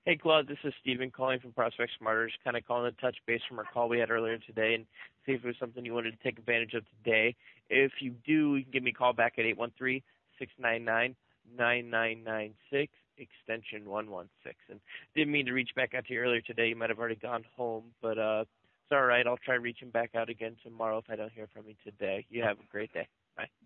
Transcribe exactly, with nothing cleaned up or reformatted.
Hey, Claude, this is Steven calling from Prospect Smarter. Just kind of calling to touch base from our call we had earlier today and see if it was something you wanted to take advantage of today. If you do, you can give me a call back at eight one three, six nine nine, nine nine nine six, extension one one six. And didn't mean to reach back out to you earlier today. You might have already gone home, but uh, it's all right. I'll try reaching back out again tomorrow if I don't hear from you today. You have a great day. Bye.